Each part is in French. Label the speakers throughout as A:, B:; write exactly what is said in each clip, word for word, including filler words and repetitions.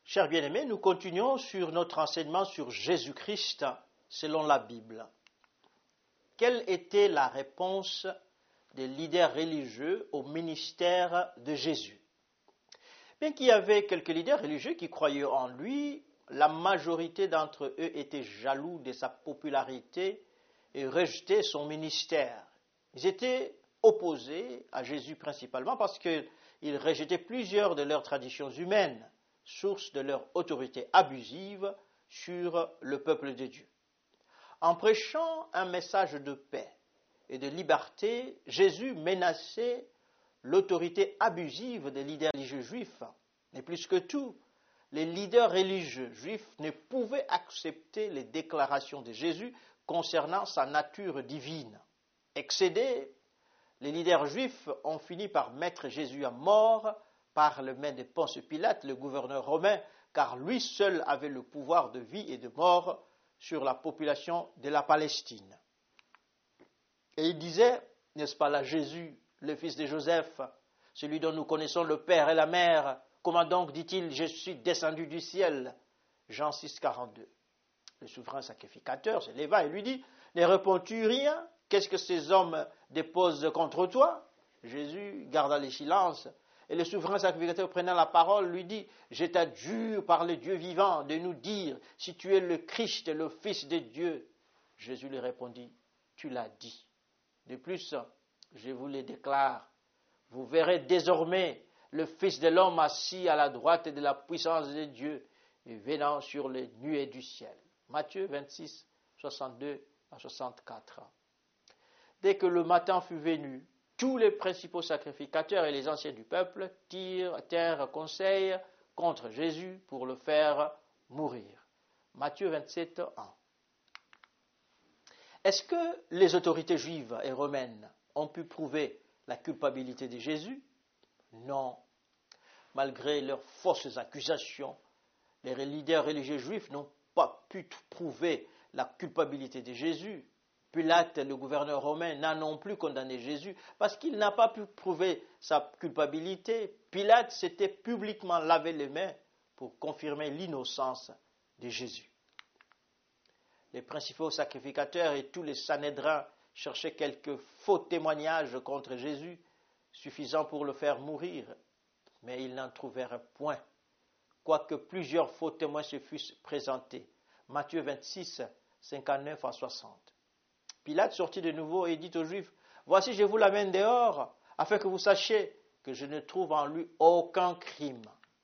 A: Chers bien-aimés, nous continuons sur notre enseignement sur Jésus-Christ selon la Bible. Quelle était la réponse des leaders religieux au ministère de Jésus? Bien qu'il y avait quelques leaders religieux qui croyaient en lui, la majorité d'entre eux étaient jaloux de sa popularité et rejetaient son ministère. Ils étaient opposés à Jésus principalement parce qu'ils rejetaient plusieurs de leurs traditions humaines, source de leur autorité abusive sur le peuple de Dieu. En prêchant un message de paix et de liberté, Jésus menaçait l'autorité abusive des leaders religieux juifs. Mais plus que tout, les leaders religieux juifs ne pouvaient accepter les déclarations de Jésus concernant sa nature divine. Excédés, les leaders juifs ont fini par mettre Jésus à mort par le main de Ponce Pilate, le gouverneur romain, car lui seul avait le pouvoir de vie et de mort sur la population de la Palestine. Et il disait, n'est-ce pas là, Jésus, le fils de Joseph, celui dont nous connaissons le père et la mère, comment donc, dit-il, je suis descendu du ciel? Jean six, quarante-deux. Le souverain sacrificateur se leva et lui dit, ne réponds-tu rien? Qu'est-ce que ces hommes déposent contre toi? Jésus garda le silence. Et le souverain sacrificateur, prenant la parole, lui dit, « Je t'adjure par le Dieu vivant de nous dire si tu es le Christ, le Fils de Dieu. » Jésus lui répondit, « Tu l'as dit. De plus, je vous le déclare, vous verrez désormais le Fils de l'homme assis à la droite de la puissance de Dieu et venant sur les nuées du ciel. » Matthieu vingt-six, soixante-deux à soixante-quatre. Dès que le matin fut venu, tous les principaux sacrificateurs et les anciens du peuple tinrent conseil contre Jésus pour le faire mourir. Matthieu vingt-sept, un. Est-ce que les autorités juives et romaines ont pu prouver la culpabilité de Jésus? Non. Malgré leurs fausses accusations, les leaders religieux juifs n'ont pas pu prouver la culpabilité de Jésus. Pilate, le gouverneur romain, n'a non plus condamné Jésus parce qu'il n'a pas pu prouver sa culpabilité. Pilate s'était publiquement lavé les mains pour confirmer l'innocence de Jésus. Les principaux sacrificateurs et tous les Sanhédrins cherchaient quelques faux témoignages contre Jésus, suffisants pour le faire mourir, mais ils n'en trouvèrent point, quoique plusieurs faux témoins se fussent présentés. Matthieu vingt-six, cinquante-neuf à soixante. Pilate sortit de nouveau et dit aux Juifs, « Voici, je vous l'amène dehors, afin que vous sachiez que je ne trouve en lui aucun crime. »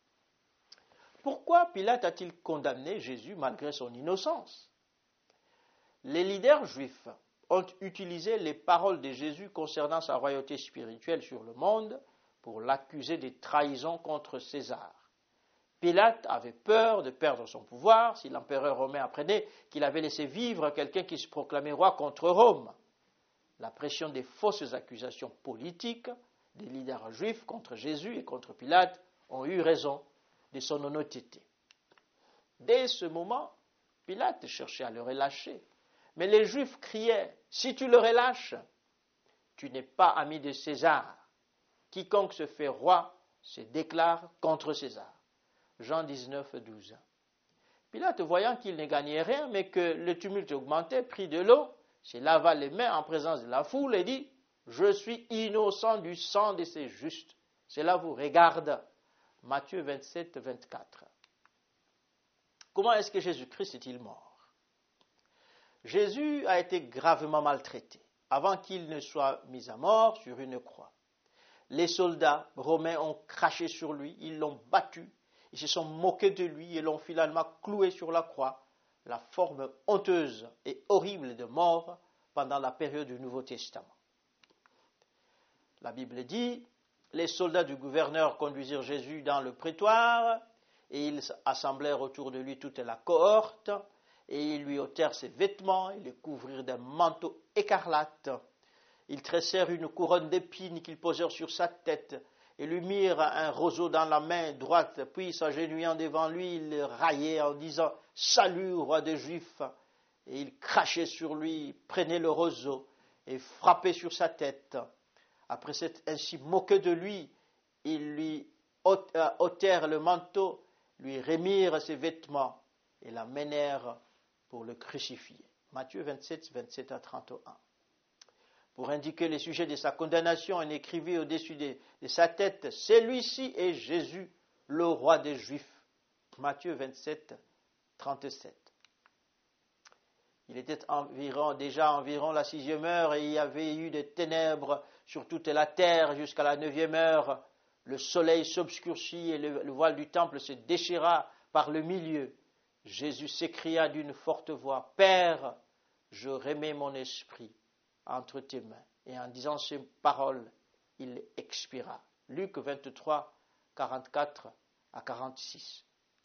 A: Pourquoi Pilate a-t-il condamné Jésus malgré son innocence? Les leaders juifs ont utilisé les paroles de Jésus concernant sa royauté spirituelle sur le monde pour l'accuser de trahison contre César. Pilate avait peur de perdre son pouvoir si l'empereur romain apprenait qu'il avait laissé vivre quelqu'un qui se proclamait roi contre Rome. La pression des fausses accusations politiques des leaders juifs contre Jésus et contre Pilate ont eu raison de son honnêteté. Dès ce moment, Pilate cherchait à le relâcher. Mais les Juifs criaient, « Si tu le relâches, tu n'es pas ami de César. Quiconque se fait roi se déclare contre César. » Jean dix-neuf, douze. Pilate, voyant qu'il ne gagnait rien, mais que le tumulte augmentait, prit de l'eau, se lava les mains en présence de la foule et dit, « Je suis innocent du sang de ces justes. Cela vous regarde. » Matthieu vingt-sept, vingt-quatre. Comment est-ce que Jésus-Christ est-il mort? Jésus a été gravement maltraité avant qu'il ne soit mis à mort sur une croix. Les soldats romains ont craché sur lui, ils l'ont battu, ils se sont moqués de lui et l'ont finalement cloué sur la croix, la forme honteuse et horrible de mort pendant la période du Nouveau Testament. La Bible dit, les soldats du gouverneur conduisirent Jésus dans le prétoire et ils assemblèrent autour de lui toute la cohorte et ils lui ôtèrent ses vêtements et le couvrirent d'un manteau écarlate. Ils tressèrent une couronne d'épines qu'ils posèrent sur sa tête et lui mirent un roseau dans la main droite, puis s'agenouillant devant lui, ils le raillaient en disant « Salut, roi des Juifs !» Et ils crachaient sur lui, prenaient le roseau et frappaient sur sa tête. Après s'être ainsi moqué de lui, ils lui ôtèrent le manteau lui remirent ses vêtements et l'amenèrent pour le crucifier. Matthieu vingt-sept, vingt-sept à trente et un. Pour indiquer le sujet de sa condamnation, on écrivit au-dessus de, de sa tête, « Celui-ci est Jésus, le roi des Juifs. » Matthieu vingt-sept, trente-sept. Il était environ, déjà environ la sixième heure et il y avait eu des ténèbres sur toute la terre jusqu'à la neuvième heure. Le soleil s'obscurcit et le, le voile du temple se déchira par le milieu. Jésus s'écria d'une forte voix, « Père, je remets mon esprit entre tes mains. » Et en disant ces paroles, il expira. Luc vingt-trois, quarante-quatre à quarante-six.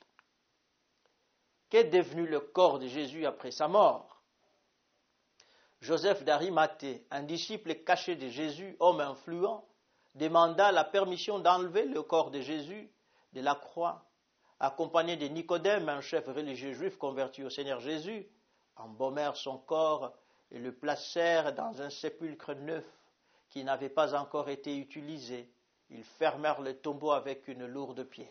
A: Qu'est devenu le corps de Jésus après sa mort? Joseph d'Arimathée, un disciple caché de Jésus, homme influent, demanda la permission d'enlever le corps de Jésus de la croix, accompagné de Nicodème, un chef religieux juif converti au Seigneur Jésus, embaumèrent son corps et le placèrent dans un sépulcre neuf qui n'avait pas encore été utilisé. Ils fermèrent le tombeau avec une lourde pierre.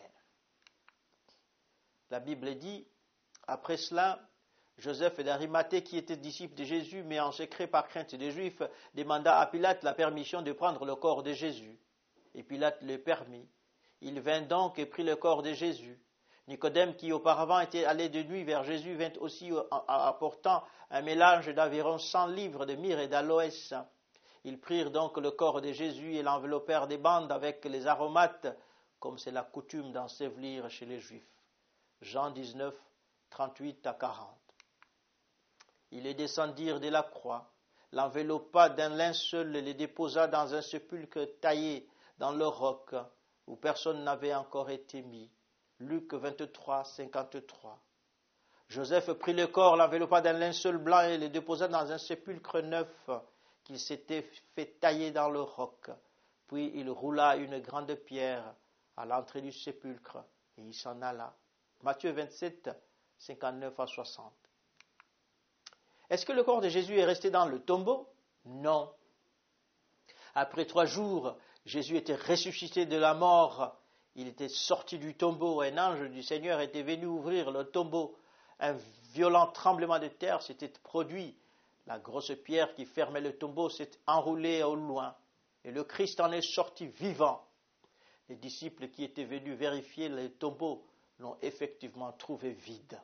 A: La Bible dit, après cela, Joseph d'Arimathée, qui était disciple de Jésus, mais en secret par crainte des Juifs, demanda à Pilate la permission de prendre le corps de Jésus. Et Pilate le permit. Il vint donc et prit le corps de Jésus. Nicodème, qui auparavant était allé de nuit vers Jésus, vint aussi apportant un mélange d'environ cent livres de myrrhe et d'aloès. Ils prirent donc le corps de Jésus et l'enveloppèrent des bandes avec les aromates, comme c'est la coutume d'ensevelir chez les Juifs. Jean dix-neuf, trente-huit à quarante. Ils les descendirent de la croix, l'enveloppa d'un linceul et les déposa dans un sépulcre taillé dans le roc, où personne n'avait encore été mis. Luc vingt-trois, cinquante-trois. Joseph prit le corps, l'enveloppa d'un linceul blanc et le déposa dans un sépulcre neuf qu'il s'était fait tailler dans le roc. Puis il roula une grande pierre à l'entrée du sépulcre et il s'en alla. Matthieu vingt-sept, cinquante-neuf à soixante. Est-ce que le corps de Jésus est resté dans le tombeau? Non. Après trois jours, Jésus était ressuscité de la mort. Il était sorti du tombeau. Un ange du Seigneur était venu ouvrir le tombeau. Un violent tremblement de terre s'était produit. La grosse pierre qui fermait le tombeau s'est enroulée au loin. Et le Christ en est sorti vivant. Les disciples qui étaient venus vérifier le tombeau l'ont effectivement trouvé vide.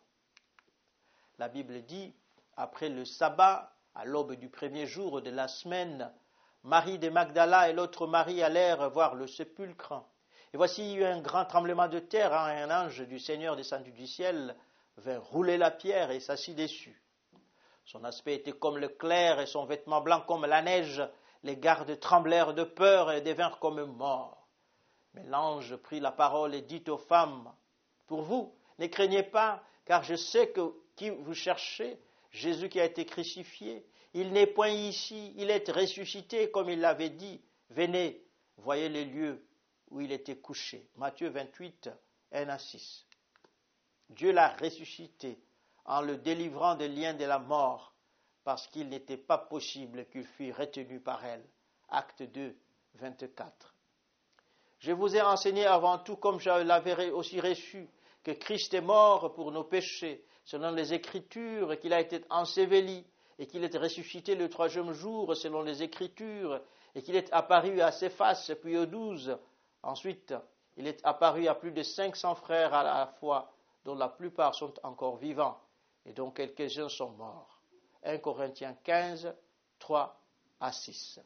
A: La Bible dit, après le sabbat, à l'aube du premier jour de la semaine, Marie de Magdala et l'autre Marie allèrent voir le sépulcre. Et voici, il y eut un grand tremblement de terre, hein, un ange du Seigneur descendu du ciel vint rouler la pierre et s'assit dessus. Son aspect était comme le clair et son vêtement blanc comme la neige. Les gardes tremblèrent de peur et devinrent comme morts. Mais l'ange prit la parole et dit aux femmes, « Pour vous, ne craignez pas, car je sais que qui vous cherchez, Jésus qui a été crucifié, il n'est point ici, il est ressuscité comme il l'avait dit. Venez, voyez les lieux où il était couché. » Matthieu vingt-huit, un à six. Dieu l'a ressuscité en le délivrant des liens de la mort, parce qu'il n'était pas possible qu'il fût retenu par elle. Acte deux, vingt-quatre. Je vous ai enseigné avant tout, comme je l'avais aussi reçu, que Christ est mort pour nos péchés, selon les Écritures, qu'il a été enseveli, et qu'il est ressuscité le troisième jour, selon les Écritures, et qu'il est apparu à Céphas, puis aux douze. Ensuite, il est apparu à plus de cinq cents frères à la fois, dont la plupart sont encore vivants, et dont quelques-uns sont morts. un Corinthiens quinze, trois à six.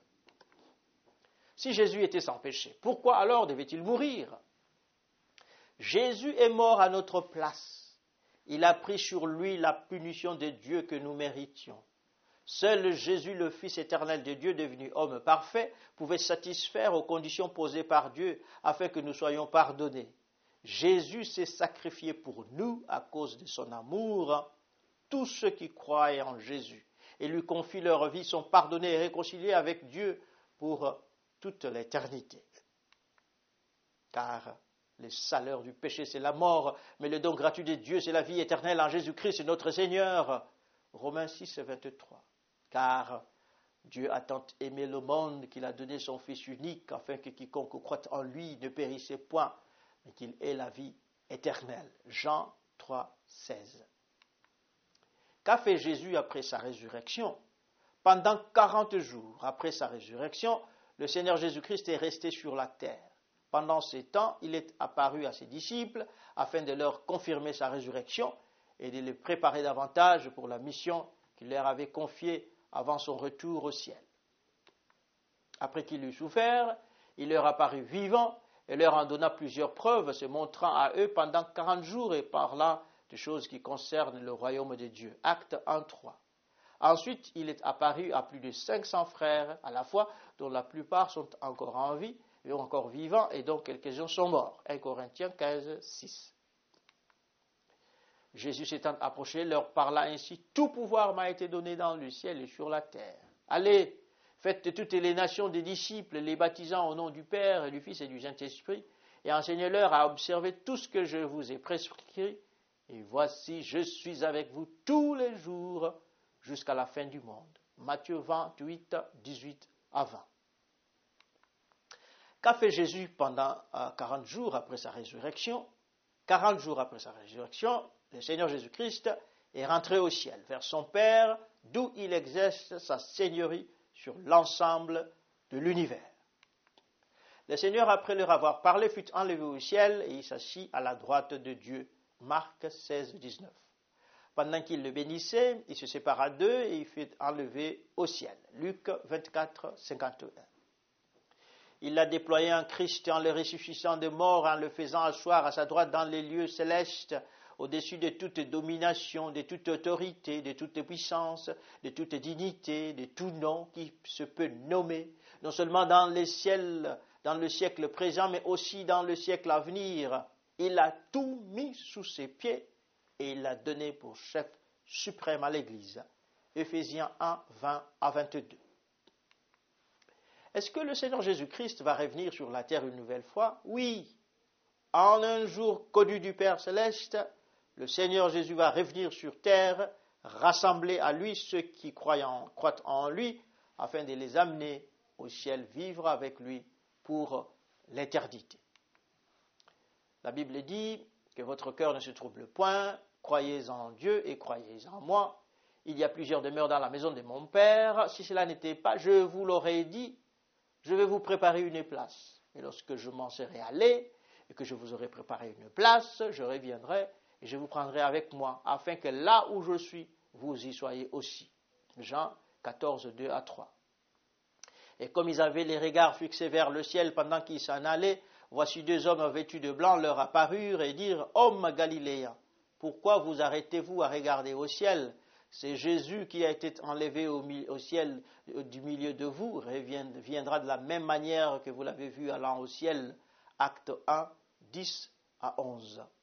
A: Si Jésus était sans péché, pourquoi alors devait-il mourir? Jésus est mort à notre place. Il a pris sur lui la punition de Dieu que nous méritions. Seul Jésus, le Fils éternel de Dieu, devenu homme parfait, pouvait satisfaire aux conditions posées par Dieu afin que nous soyons pardonnés. Jésus s'est sacrifié pour nous à cause de son amour. Tous ceux qui croient en Jésus et lui confient leur vie sont pardonnés et réconciliés avec Dieu pour toute l'éternité. Car le salaire du péché, c'est la mort, mais le don gratuit de Dieu, c'est la vie éternelle en Jésus-Christ, notre Seigneur. Romains six, vingt-trois. Car Dieu a tant aimé le monde qu'il a donné son Fils unique, afin que quiconque croit en lui ne périsse point, mais qu'il ait la vie éternelle. Jean trois, seize. Qu'a fait Jésus après sa résurrection? Pendant quarante jours après sa résurrection, le Seigneur Jésus-Christ est resté sur la terre. Pendant ce temps, il est apparu à ses disciples afin de leur confirmer sa résurrection et de les préparer davantage pour la mission qu'il leur avait confiée avant son retour au ciel. Après qu'il eut souffert, il leur apparut vivant et leur en donna plusieurs preuves, se montrant à eux pendant quarante jours et parlant de choses qui concernent le royaume de Dieu. Acte un, trois. Ensuite, il est apparu à plus de cinq cents frères à la fois, dont la plupart sont encore en vie, et encore vivants, et dont quelques-uns sont morts. un Corinthiens quinze, six. Jésus s'étant approché, leur parla ainsi: tout pouvoir m'a été donné dans le ciel et sur la terre. Allez, faites de toutes les nations des disciples, les baptisant au nom du Père, et du Fils et du Saint-Esprit, et enseignez-leur à observer tout ce que je vous ai prescrit. Et voici, je suis avec vous tous les jours jusqu'à la fin du monde. Matthieu vingt-huit, dix-huit à vingt. Qu'a fait Jésus pendant euh, quarante jours après sa résurrection? quarante jours après sa résurrection, le Seigneur Jésus-Christ est rentré au ciel, vers son Père, d'où il exerce sa seigneurie sur l'ensemble de l'univers. Le Seigneur, après leur avoir parlé, fut enlevé au ciel et il s'assit à la droite de Dieu. Marc seize, dix-neuf. Pendant qu'il le bénissait, il se sépara d'eux et il fut enlevé au ciel. Luc vingt-quatre, cinquante et un. Il l'a déployé en Christ en le ressuscitant de mort, en le faisant asseoir à sa droite dans les lieux célestes, au-dessus de toute domination, de toute autorité, de toute puissance, de toute dignité, de tout nom qui se peut nommer, non seulement dans les ciels, dans le siècle présent, mais aussi dans le siècle à venir. Il a tout mis sous ses pieds et il l'a donné pour chef suprême à l'Église. Éphésiens un, vingt à vingt-deux. Est-ce que le Seigneur Jésus-Christ va revenir sur la terre une nouvelle fois? Oui. En un jour connu du Père Céleste, le Seigneur Jésus va revenir sur terre, rassembler à lui ceux qui croient en, croient en lui, afin de les amener au ciel, vivre avec lui pour l'éternité. La Bible dit que votre cœur ne se trouble point, croyez en Dieu et croyez en moi. Il y a plusieurs demeures dans la maison de mon Père. Si cela n'était pas, je vous l'aurais dit, je vais vous préparer une place. Et lorsque je m'en serai allé, et que je vous aurai préparé une place, je reviendrai et je vous prendrai avec moi, afin que là où je suis, vous y soyez aussi. Jean quatorze, deux à trois. Et comme ils avaient les regards fixés vers le ciel pendant qu'ils s'en allaient, voici deux hommes vêtus de blanc leur apparurent et dirent: Hommes galiléens, pourquoi vous arrêtez-vous à regarder au ciel? C'est Jésus qui a été enlevé au, au ciel du milieu de vous, reviendra de la même manière que vous l'avez vu allant au ciel. Acte un, dix à onze.